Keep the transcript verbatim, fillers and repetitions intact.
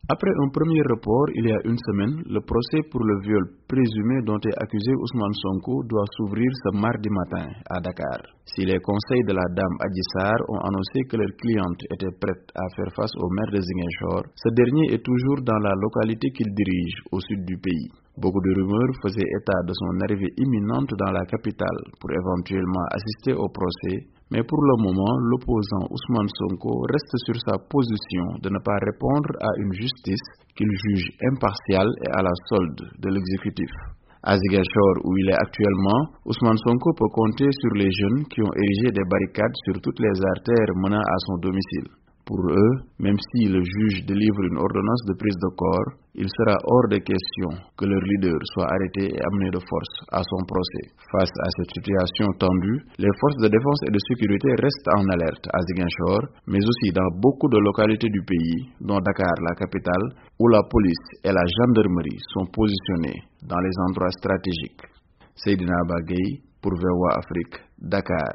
Après un premier report il y a une semaine, le procès pour le viol présumé dont est accusé Ousmane Sonko doit s'ouvrir ce mardi matin à Dakar. Si les conseils de la dame Adji Sarr ont annoncé que leur cliente était prête à faire face au maire de Ziguinchor, ce dernier est toujours dans la localité qu'il dirige au sud du pays. Beaucoup de rumeurs faisaient état de son arrivée imminente dans la capitale pour éventuellement assister au procès, mais pour le moment, l'opposant Ousmane Sonko reste sur sa position de ne pas répondre à une justice qu'il juge impartiale et à la solde de l'exécutif. À Ziguinchor, où il est actuellement, Ousmane Sonko peut compter sur les jeunes qui ont érigé des barricades sur toutes les artères menant à son domicile. Pour eux, même si le juge délivre une ordonnance de prise de corps, il sera hors de question que leur leader soit arrêté et amené de force à son procès. Face à cette situation tendue, les forces de défense et de sécurité restent en alerte à Ziguinchor, mais aussi dans beaucoup de localités du pays, dont Dakar, la capitale, où la police et la gendarmerie sont positionnés dans les endroits stratégiques. Seydina Bagay pour V O A Afrique, Dakar.